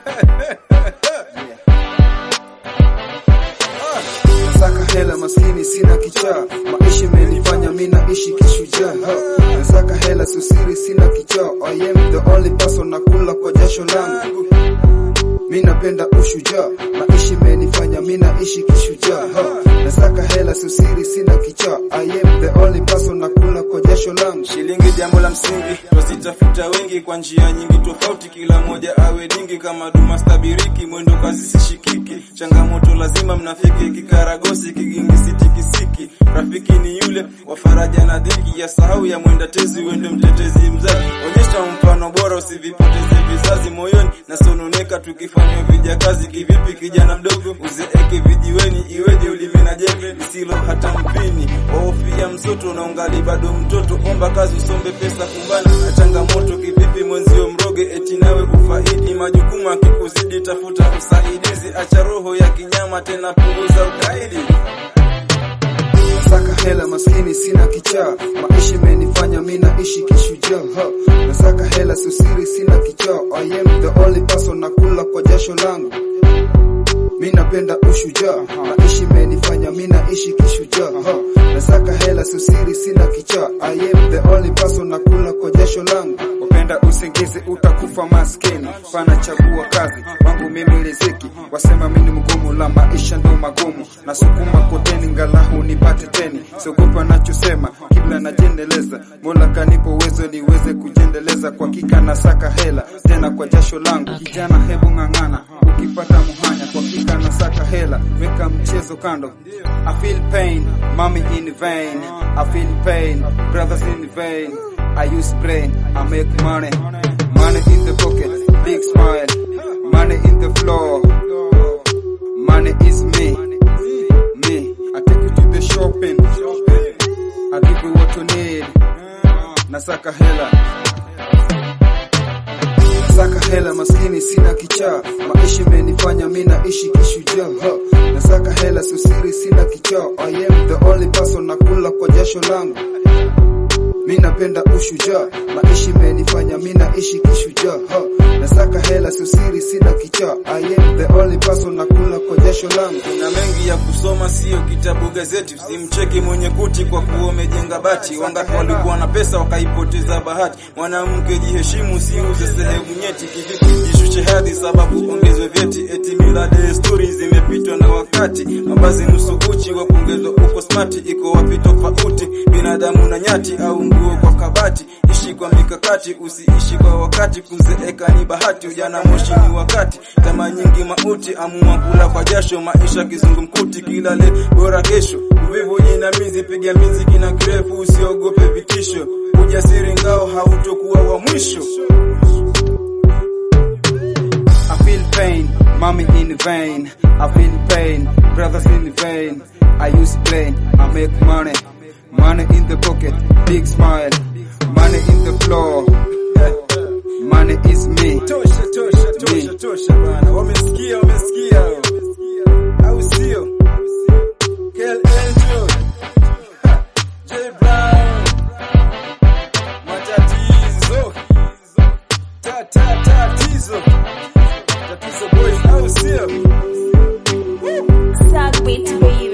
Nasaka hela maskini sina kichaa, maisha imenifanya mimi naishi kishujaa. Nasaka hela susiri sina kichaa, I am the only person nakula kwa jasho langu. Mimi napenda ushujaa, maisha imenifanya mimi naishi kishujaa. Nasaka hela susiri sina kichaa, I am the only person nakula kwa jasho langu. Shilingi jambo la msingi, tusitafuta wengi kwa njia nyingi tofauti, kila moja awe dingi kama duma stabiriki, mwendo kazi sishikiki, changamoto lazima mnafiki, kikaragosi kigingi tikisiki, rafiki ni yule wa faraja na dhiki, ya sahau ya mwenda tezi wende mtetezi mzazi, onyesha mfano bora usivipoteze vizazi moyoni, na sononeka tukifanya vijakazi kivipi kijana mdogo, uzeeke vijiweni iweje ulimi na jembe isilo hata mpini, ofia msoto na ungali bado mtoto, omba kazi usombe pesa kumbana na changamoto kivipi mwenzio mroge eti nawe kufaidi, majukumu akikuzidi tafuta usaidizi, acha roho ya kinyama tena punguza ukaidi. Nasaka hela maskini sina kichaa, maisha imenifanya mimi naishi kishujaa. Nasaka hela susiri sina kichaa, I am the only person nakula kwa jasho langu. Mimi napenda ushujaa, maisha imenifanya mimi naishi kishujaa. Nasaka hela susiri sina kichaa, I am the only person nakula kwa jasho langu. Upenda usingizi utakufa maskini, pana chagua kazi wangu mimi riziki, wasema mimi mgumu la maisha ndo magumu, nasukuma koteni ngalahu nipate teni, siogopa nachosema kibla najendeleza, Mola kanipo uwezo niweze kujendeleza, kwa kika nasaka hela tena kwa jasho langu. Kijana hebu ngangana ukipata muhanya, kwa kika nasaka hela weka mchezo kando. I feel pain, mommy in vain, I feel pain, brothers in vain, I use brain, I make money, money in the pocket, big smile, money in the floor, money is me, I take you to the shopping, I give you what you need, nasaka hela. Nasaka hela maskini sina kichaa, maisha imenifanya mimi naishi kishujaa. Nasaka hela susiri sina kichaa, I am the only person nakula kwa jasho langu. Mimi napenda ushujaa, maisha imenifanya mimi naishi kishujaa. Nasaka hela susiri sina kichaa, I am the only person nakula kwa jasho langu. Kuna mengi ya kusoma sio kitabu gazeti, usimcheke mwenye kuti kwa kuwa umejenga bati, wangapi walikuwa na pesa wakaipoteza bahati, mwanamke jiheshimu siuze sehemu nyeti, kivipi jishushe hadhi sababu ongezwe vyeti, eti mila desturi zimepitwa na wakati, mabazi nusu uchi wa kuongezwa uko smart, iko wapi tofauti binadamu na nyati au nguo kwa kabati, ishi kwa mikakati usiishi kwa wakati, kuzeeka ni bahati, ujana moshi ni wakati, tamaa nyingi mauti, amua kula kwa jasho, maisha kizungumkuti, kilale bora kesho, uvivu jinamizi, piga miziki na kirefu, usiogope vitisho, ujasiri ngao hautokuwa wa mwisho. I feel pain, mommy in vain, I feel pain, brothers in vain, I use brain, I make money, money in the pocket, big smile, money in the floor, money is me. Tosha bana, wamesikia au sio? Kel Angel, J Brown, matatizo, tatizo boys au sio? Sagwit baby.